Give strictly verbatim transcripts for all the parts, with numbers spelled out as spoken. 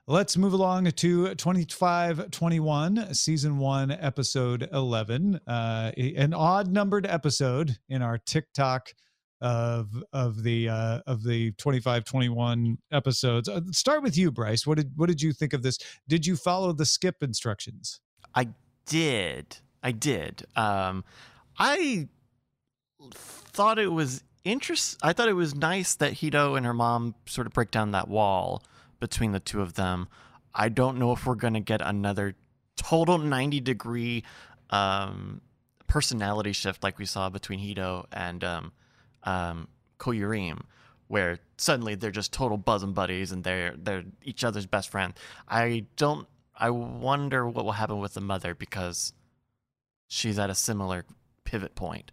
Let's move along to twenty-five twenty-one, season one, episode eleven. Uh, an odd numbered episode in our TikTok of of the uh, of the twenty-five twenty-one episodes. Uh, start with you, Bryce. What did what did you think of this? Did you follow the skip instructions? I did. I did. Um, I thought it was interest. I thought it was nice that Hito and her mom sort of break down that wall between the two of them. I don't know if we're going to get another total ninety degree um, personality shift like we saw between Hito and um, um, Koyurim, where suddenly they're just total bosom buddies and they're they're each other's best friend. I don't. I wonder what will happen with the mother because she's at a similar pivot point.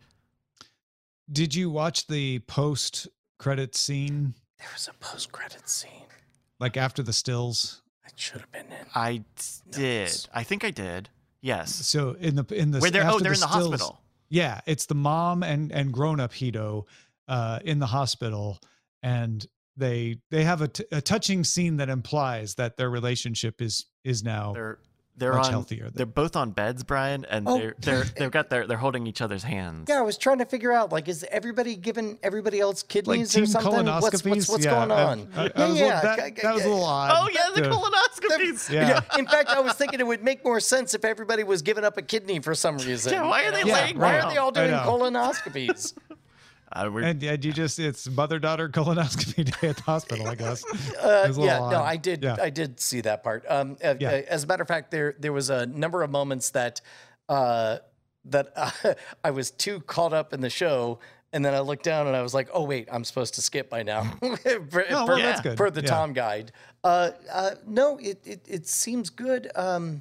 Did you watch the post-credit scene? There was a post-credit scene. Like after the stills? It should have been in. I did. Notes. I think I did. Yes. So in the in the Where they're oh after they're in the stills, hospital. Yeah, it's the mom and and grown-up Hito uh, in the hospital, and they they have a, t- a touching scene that implies that their relationship is is now They're they're much on healthier. they're both on beds, Brian, and Oh. they're they're they've got their they're holding each other's hands. Yeah, I was trying to figure out, like, is everybody giving everybody else Like kidneys team or something? What's, what's, colonoscopies? what's Yeah, going I- on? I- I yeah, was a yeah. little- that, that was a little odd. Oh yeah, the Yeah. colonoscopies. Yeah. In fact, I was thinking it would make more sense if everybody was giving up a kidney for some reason. Yeah, why are they Yeah, laying Why down? are they all I doing know. colonoscopies? Uh, we're, And, and you just, it's mother-daughter colonoscopy day at the hospital, I guess. Uh, It was a little yeah, no, odd. I did. Yeah. I did see that part. Um, uh, Yeah. uh, as a matter of fact, there there was a number of moments that uh, that uh, I was too caught up in the show, and then I looked down and I was like, "Oh wait, I'm supposed to skip by now." per, Oh, well, per- that's good. per the Yeah. Tom guide. Uh, uh, no, it, it it seems good. Um,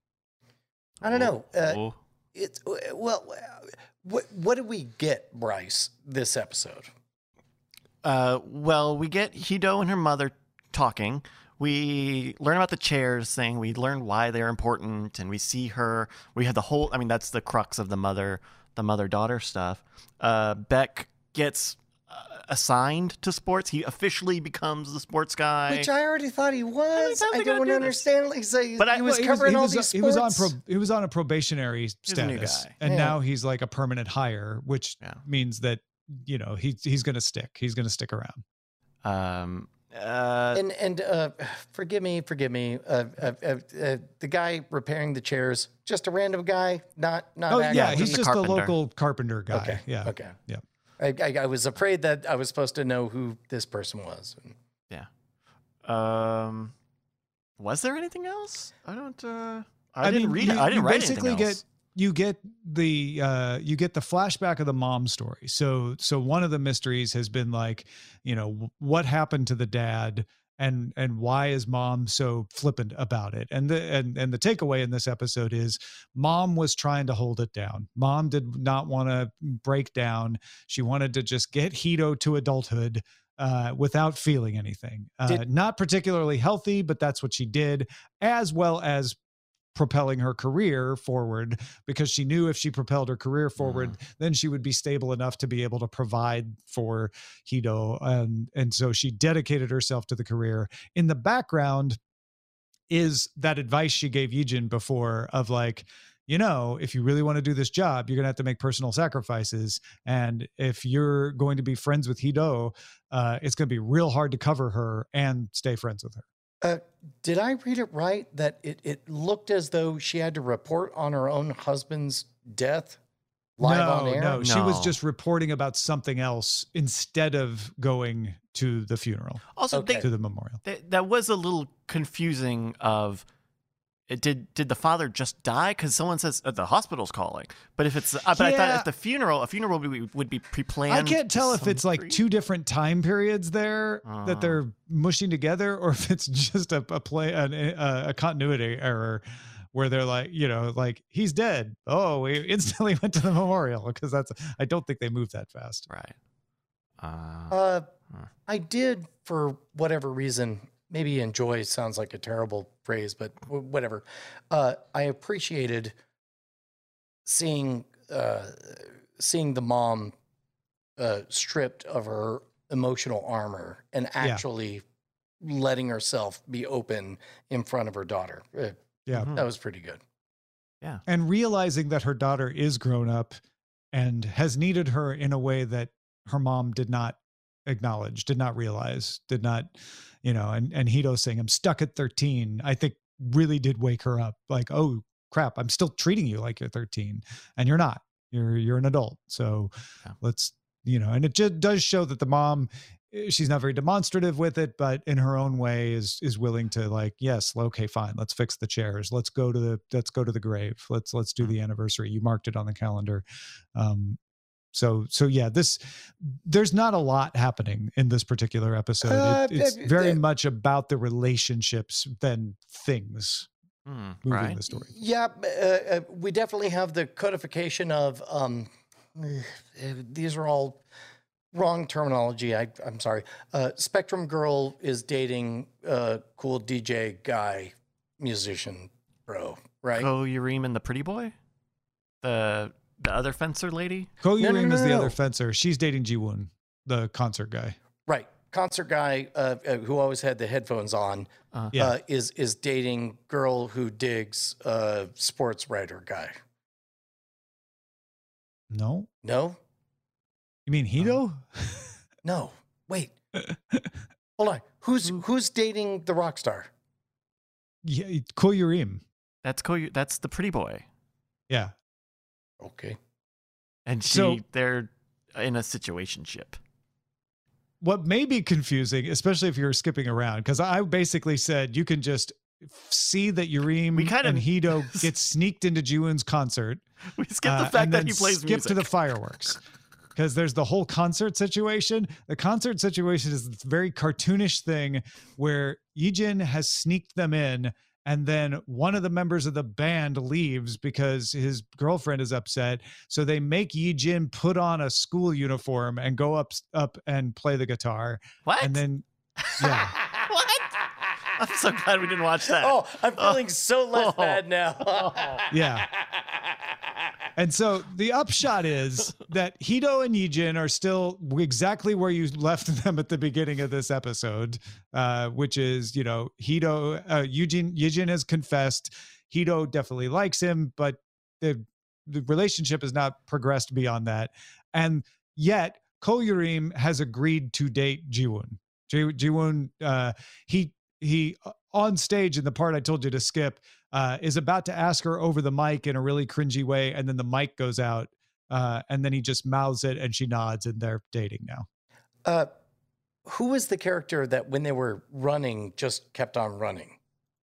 I don't know. Uh, oh, it's well, what what did we get, Bryce, this episode? Uh, well, we get Hito and her mother talking. We learn about the chairs thing. We learn why they're important, and we see her. We have the whole. I mean, that's the crux of the mother, the mother-daughter stuff. Uh, Beck gets uh, assigned to sports. He officially becomes the sports guy. Which I already thought he was. times I they gotta don't do this? understand. Like, say, But I- he was well, He was- covering he all was, these he sports. was on pro, he was on a probationary a new status, guy. and Yeah. now he's like a permanent hire, which Yeah. means that you know he he's going to stick. He's going to stick around. Um, uh, and and uh, forgive me, forgive me. Uh, uh, uh, uh, the guy repairing the chairs, just a random guy, not not. Oh acting. yeah, just he's a just a carpenter. local carpenter guy. Okay. Yeah. Okay. Yeah. I, I, I was afraid that I was supposed to know who this person was. yeah. Um, was there anything else? I don't. Uh, I, didn't read you, it. I didn't you write basically anything else. get you get the uh, you get the flashback of the mom story. So so one of the mysteries has been like, you know, what happened to the dad, and and why is mom so flippant about it? And the and and the takeaway in this episode is mom was trying to hold it down. Mom did not want to break down. She wanted to just get Hito to adulthood uh, without feeling anything. Uh, Did- not particularly healthy, but that's what she did, as well as propelling her career forward, because she knew if she propelled her career forward, then she would be stable enough to be able to provide for Hito. And, and so she dedicated herself to the career. In the background is that advice she gave Yijin before of like, you know, if you really want to do this job, you're going to have to make personal sacrifices. And if you're going to be friends with Hito, uh, it's going to be real hard to cover her and stay friends with her. Uh, did I read it right that it, it looked as though she had to report on her own husband's death live no, on air? No, she was No. just reporting about something else instead of going to the funeral, Also, Okay. they, to the memorial. that, that was a little confusing. Of it did did the father just die? Because someone says uh, the hospital's calling. But if it's, uh, but I thought Yeah. at the funeral, a funeral would be, would be pre-planned. I can't to tell if some it's like degree. two different time periods there Uh. that they're mushing together, or if it's just a, a play, an, a, a continuity error where they're like, you know, like he's dead. Oh, we instantly went to the memorial, because that's, I don't think they moved that fast. right. Uh, Uh, Huh. I did, for whatever reason, maybe enjoy sounds like a terrible phrase, but w- whatever. Uh, I appreciated seeing uh, seeing the mom uh, stripped of her emotional armor and actually letting herself be open in front of her daughter. Uh, Yeah. Mhm. That was pretty good. Yeah. And realizing that her daughter is grown up and has needed her in a way that her mom did not acknowledge, did not realize, did not, you know, and, and Hito saying, I'm stuck at thirteen, I think really did wake her up. Like, oh crap, I'm still treating you like you're thirteen and you're not, you're, you're an adult. So Yeah. let's, you know, and it just does show that the mom, she's not very demonstrative with it, but in her own way is, is willing to like, yes, okay, fine. Let's fix the chairs. Let's go to the, let's go to the grave. Let's, let's do the anniversary. You marked it on the calendar. Um, So, so yeah, this, there's not a lot happening in this particular episode. Uh, It, it's uh, very uh, much about the relationships than things Mm, moving right. the story. Yeah, uh, uh, we definitely have the codification of um, uh, these are all wrong terminology. I, I'm sorry. Uh, Spectrum Girl is dating uh, cool D J guy, musician bro, right? Ko Yurim and the pretty boy? The the other fencer lady? Ko No, no, Yurim no, is the no, other no. fencer. She's dating Jiwoon, the concert guy. Right. Concert guy uh, uh, who always had the headphones on Uh, Yeah. uh, is is dating girl who digs uh, sports writer guy. No, No, you mean Hito? no. Wait. Hold on. Who's who's dating the rock star? Yeah, Ko Yurim. that's Ko. That's the pretty boy, Yeah. Okay. and she So- they're in a situationship. What may be confusing, especially if you're skipping around, because I basically said you can just see that Yurim We kind of- and Hito get sneaked into Jiwoon's concert. We skip uh, the fact and that then he plays skip music. to the fireworks. Because there's the whole concert situation. The concert situation is this very cartoonish thing where Yijin has sneaked them in, and then one of the members of the band leaves because his girlfriend is upset. So they make Yijin put on a school uniform and go up up and play the guitar. What? And then, yeah. What? I'm so glad we didn't watch that. Oh, I'm feeling so less Oh. bad now. Yeah. And so the upshot is that Hito and Yijin are still exactly where you left them at the beginning of this episode, uh, which is, you know, Hito, uh, Yijin, Yijin has confessed. Hito definitely likes him, but the, the relationship has not progressed beyond that. And yet, Ko Yurim has agreed to date Jiwoon. Ji- Jiwoon, uh, he, he, uh, on stage in the part I told you to skip, uh, is about to ask her over the mic in a really cringy way. And then the mic goes out uh, and then he just mouths it and she nods and they're dating now. Uh, who was the character that when they were running just kept on running?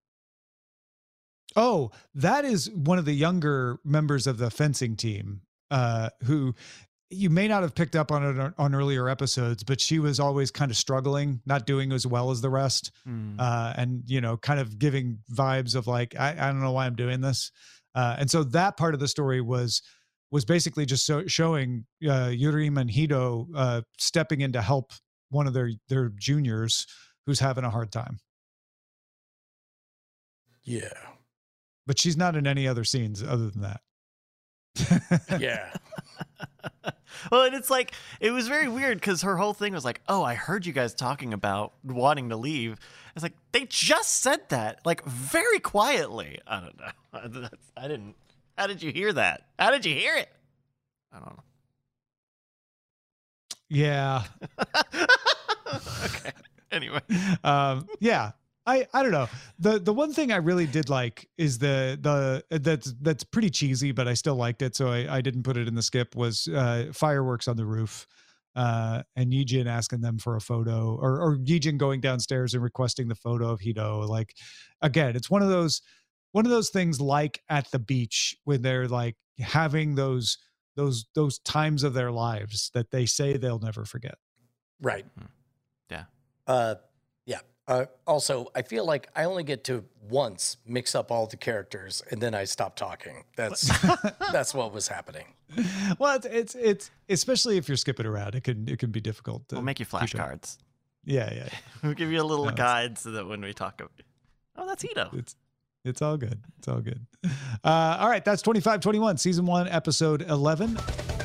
Oh, that is one of the younger members of the fencing team uh, who you may not have picked up on it on, on earlier episodes, but she was always kind of struggling, not doing as well as the rest. Hmm. Uh, and, you know, kind of giving vibes of like, I, I don't know why I'm doing this. Uh, and so that part of the story was, was basically just so, showing uh, Yurim and Hito uh, stepping in to help one of their, their juniors who's having a hard time. Yeah. But she's not in any other scenes other than that. Yeah. Well, and it's like, it was very weird because her whole thing was like, oh, I heard you guys talking about wanting to leave. It's like, they just said that, like, very quietly. I don't know. That's, I didn't. How did you hear that? How did you hear it? I don't know. Yeah. Okay. Anyway. Um, yeah. I, I don't know. The the one thing I really did like is the the that's that's pretty cheesy, but I still liked it, so I, I didn't put it in the skip, was uh, fireworks on the roof. Uh, and Yijin asking them for a photo, or or Yijin going downstairs and requesting the photo of Hito. Like, again, it's one of those one of those things like at the beach when they're like having those those those times of their lives that they say they'll never forget. Right. Yeah. Uh, yeah. Uh, also, I feel like I only get to once mix up all the characters and then I stop talking. That's that's what was happening. Well, it's, it's it's especially if you're skipping around, it can it can be difficult. To We'll make you keep it. flashcards. Yeah, yeah, We'll give you a little No, it's- guide so that when we talk of oh, that's Hito. it's it's all good. It's all good. Uh, all right, that's twenty-five twenty-one, season one, episode eleven.